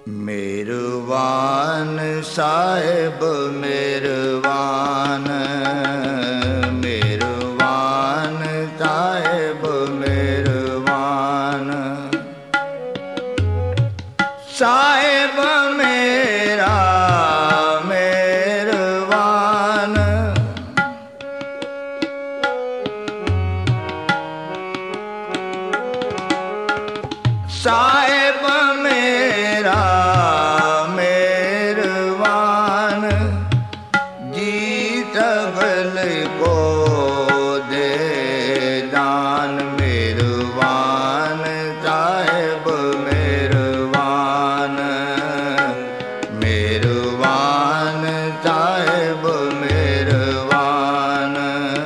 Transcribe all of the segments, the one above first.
मेहरबान साहिब मेहरबान, मेहरबान साहिब मेहरबान, साहिब मेरा मेहरबान, साहिब मेरा मेहरबान, जी सगल को दे दान। मेहरबान साहिब मेहरबान, मेहरबान साहिब मेहरबान,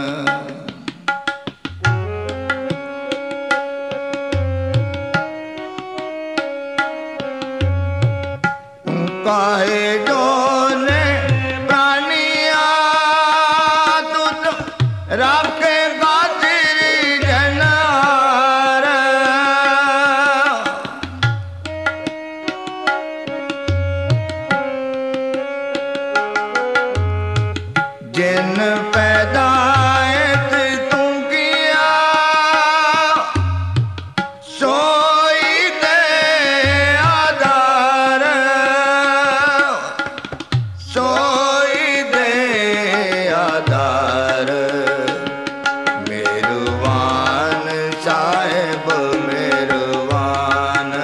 काहे जो ने प्राणिया तुझ राखेगा तेरी जनार, जिन पैदाइश तू किया सोई दे आधार, सोई दे आधार। मेहरबान साहिब मेहरबान,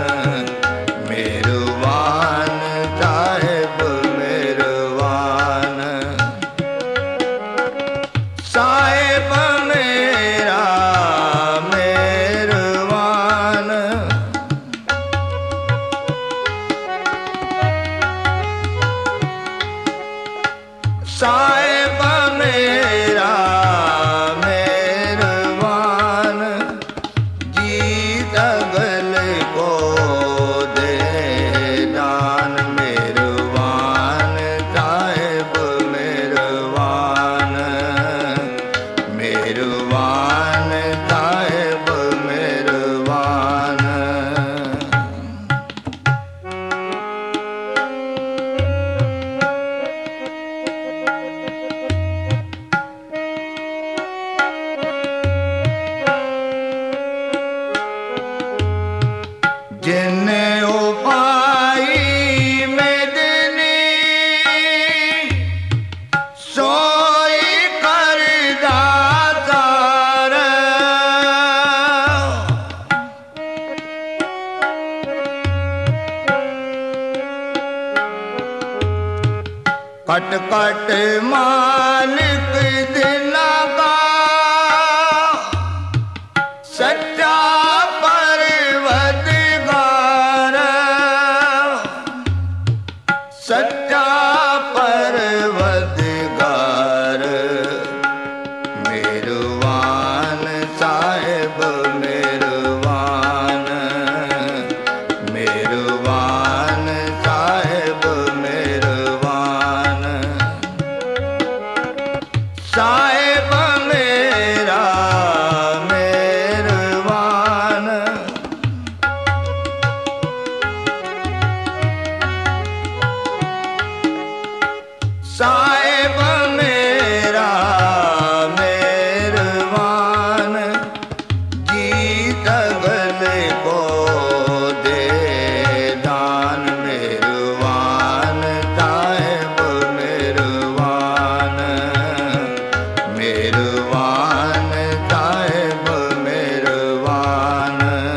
मेहरबान साहिब मेहरबान, साहिब मेरा मेहरबान, साहिब मेरा मेहरबान, जी सगल को दे दान। मेहरबान साहिब मेहरबान, मेहरबान साहिब मेहरबान, जिन्ने उपाई मेदनी सोई कर दातार, कट कट मालिक दिना का सच्चा परवरदिगार, सच्चा परवरदिगार। मेहरबान साहिब मेहरबान, मेहरबान साहिब मेहरबान, साहिब मेरा मेहरबान, साहिब मेरा मेहरबान, जी सगल को दे दान। मेहरबान साहिब मेहरबान, मेहरबान साहिब मेहरबान,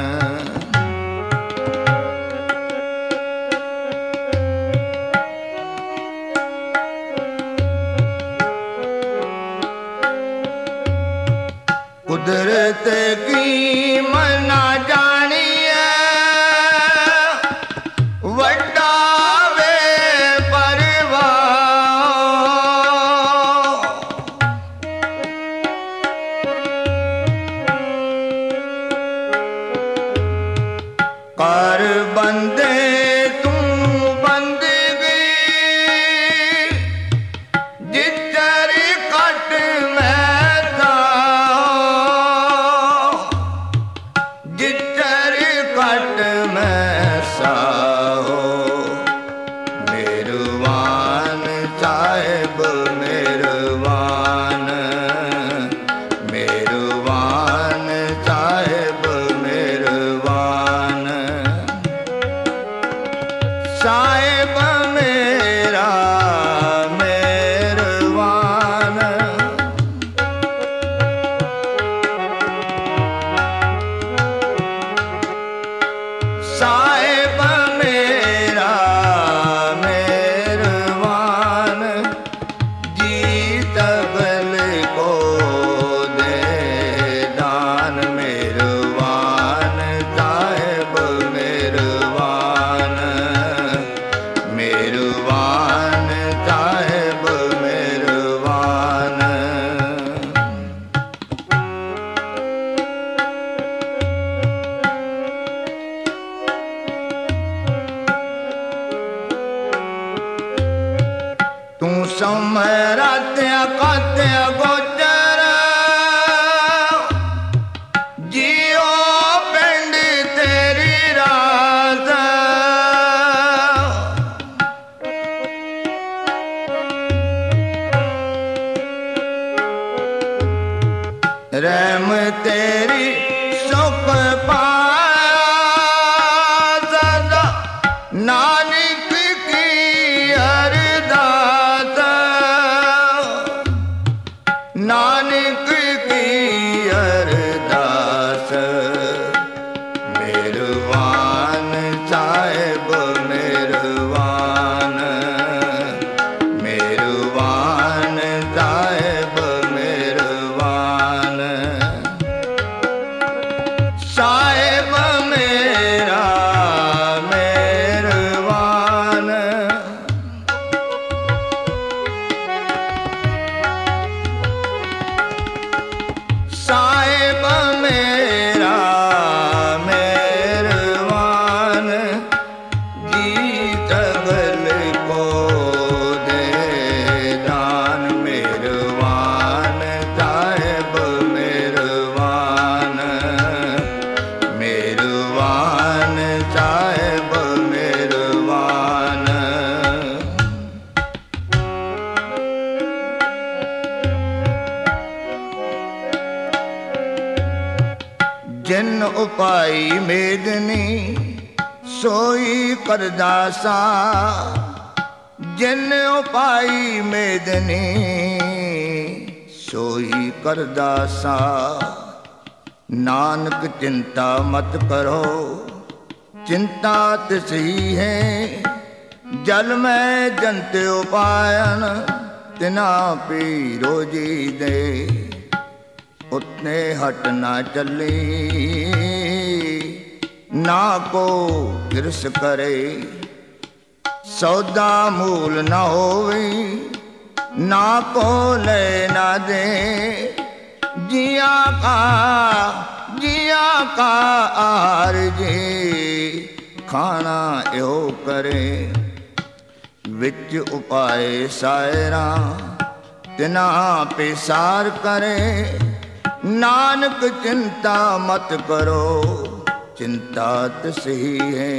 कुदरत की मना जानिए वड्डा वे परवाह, कर बंदे तू बंदगी जिचर कट में था, जिचर कट में सा हो। ਸਾਹਿਬ ਮੇਰਾ ਮਿਹਰਬਾਨ, ਜੀ ਤਬਲ ਕੋ ਦੇ ਦਾਨ। ਮਿਹਰਬਾਨ ਸਾਹਿਬ ਮਿਹਰਬਾਨ, ਮਿਹਰਬਾਨ ਸਾਹਿਬ ਮਿਹਰਬਾਨ। ਤੂੰ ਸਮਰਾਤਿਆ ਕਾਤਿਆ ਗੋਚਰ, ਜੀਓ ਪਿੰਡ ਤੇਰੀ ਰਾਤ। ਰਹਿਮ ਤੇਰੀ ਸੁਖ ਪਾਇਆ ਸਦਾ, ਨਾਨਕ ਕੀ ਅਰਦਾਸ। ਨਾਨਕ ਕੀ ਅਰਦਾਸ। ਮਿਹਰਬਾਨ ਸਾਹਿਬ ਮਿਹਰਬਾਨ, ਮਿਹਰਬਾਨ ਸਾਹਿਬ ਮਿਹਰਬਾਨ। ਸਾਹਿਬ ਮੇਰਾ ਮਿਹਰਬਾਨ, ਸਾਹਿਬ ਮੇਰਾ ਮਿਹਰਬਾਨ, ਜੀ ਤਬਲ ਕੋ ਦੇ ਦਾਨ। ਮਿਹਰਬਾਨ ਸਾਹਿਬ ਮਿਹਰਬਾਨ, ਮਿਹਰਬਾਨ ਸਾਹਿਬ ਮਿਹਰਬਾਨ। ਜਿਨ ਉਪਾਈ ਮੇਦਨੀ ਸੋਈ ਕਰਦਾਸਾ। ਜਿਨ ਉਪਾਈ ਮੇਦਨੀ ਸੋਈ ਕਰਦਾਸਾ। ਨਾਨਕ ਚਿੰਤਾ ਮਤ ਕਰੋ, ਚਿੰਤਾ ਤਿਸਹੀ ਹੈ। ਜਲ ਮੈਂ ਜੰਤ ਉਪਾਇਨ, ਤਿਨਾ ਪੀ ਰੋਜੀ ਦੇ। ਉਤਨੇ ਹਟ ਨਾ ਚੱਲੀ, ਨਾ ਕੋ ਕਿਰਸ ਕਰੇ। ਸੌਦਾ ਮੂਲ ਨਾ ਹੋਵੇ, ਨਾ ਕੋ ਲੈ ਨਾ ਦੇ। ਜੀਆਂ ਕਾ ਆਰ ਜੀ, ਖਾਣਾ ਇਹੋ ਕਰੇ। ਵਿੱਚ ਉਪਾਏ ਸਾਇਰਾ, ਤਿਨਾ ਪਿਸਾਰ ਕਰੇ। ਨਾਨਕ ਚਿੰਤਾ ਮਤ ਕਰੋ, ਚਿੰਤਾ ਤਿਸਹੀ ਹੈ।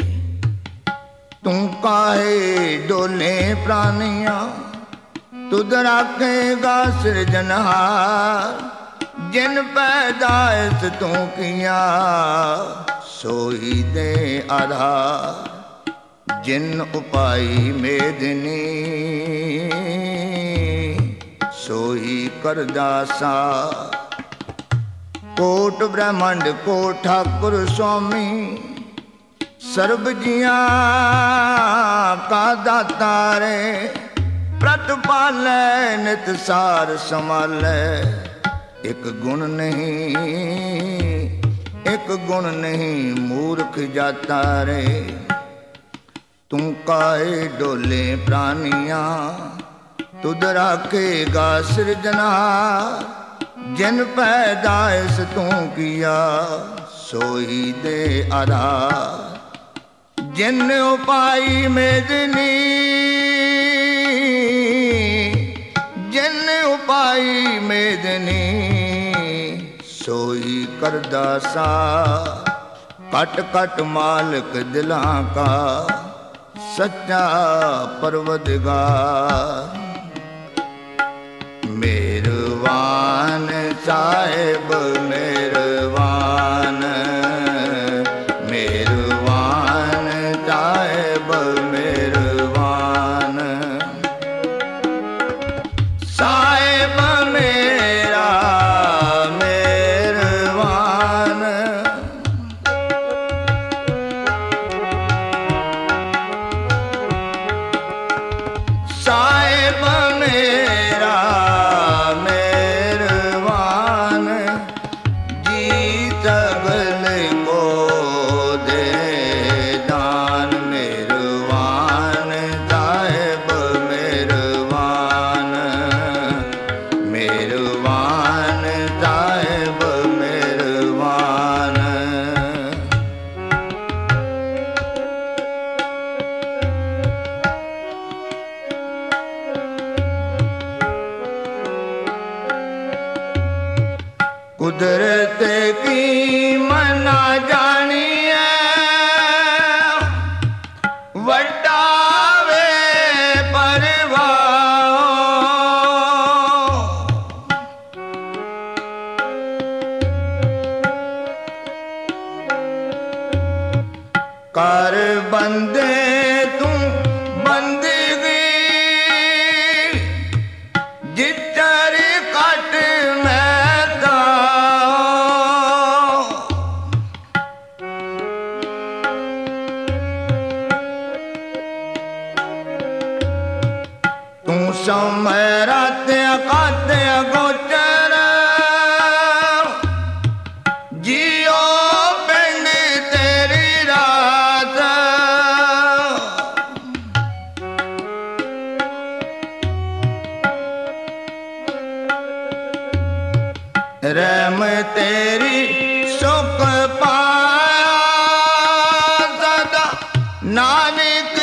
ਤੂੰ ਕਾਹੇ ਡੋਲੇ ਪ੍ਰਾਨੀਆਂ, ਤੁਧ ਰਾਖੇਗਾ ਸਿਰਜਨਹਾਰ। ਜਿਨ ਪੈਦਾਇਸ਼ ਤੂੰ ਕੀਆ, ਸੋਈ ਦੇ ਆਧਾਰ। ਜਿਨ ਉਪਾਈ ਮੇਦਨੀ, ਸੋਈ ਕਰਦਾਸਾ। ਕੋਟ ਬ੍ਰਹਮੰਡ ਕੋ ਠਾਕੁਰ ਸੁਆਮੀ, ਸਰਬ ਜੀਆਂ ਕਾ ਦਾਤਾਰੇ। ਪ੍ਰਤਪਾਲੈ ਨਿਤ ਸਾਰ ਸੰਭਾਲੈ। ਇੱਕ ਗੁਣ ਨਹੀਂ ਮੂਰਖ ਜਾਤਾ ਰੇ। ਤੂੰ ਕਾਹੇ ਡੋਲੇ ਪ੍ਰਾਨੀਆਂ, ਤੁਧ ਰਾਖੇਗਾ ਸਿਰਜਨਹਾਰ। ਜਿਨ ਪੈਦਾਇਸ਼ ਤੂੰ ਕੀਆ, ਸੋਈ ਦੇ ਆਧਾਰ। ਜਿਨ ਉਪਾਈ ਮੇਦਨੀ, ਜਿਨ ਉਪਾਈ ਮੇਦਨੀ ਸੋਈ ਕਰਦਾਸਾ। ਕਟ ਕਟ ਮਾਲਕ ਦਿਲਾਂ ਕਾ, ਸੱਚਾ ਪਰਵਦਗਾਰ। ਮਿਹਰਬਾਨ ਸਾਹਿਬ ਮਿਹਰਬਾਨ, ਮਿਹਰਬਾਨ ਸਾਹਿਬ ਮਿਹਰਬਾਨ। ਸਾਹਿਬ ਮੇਰਾ ਮਿਹਰਬਾਨ, कुदरत की मना जानिए वटावे परवाह कर बंदे तू बंदगी जितर कट मैदा तू समय ते काते गोचर जियो पिंड तेरी रात रहम तेरी सुख पाया सदा नानक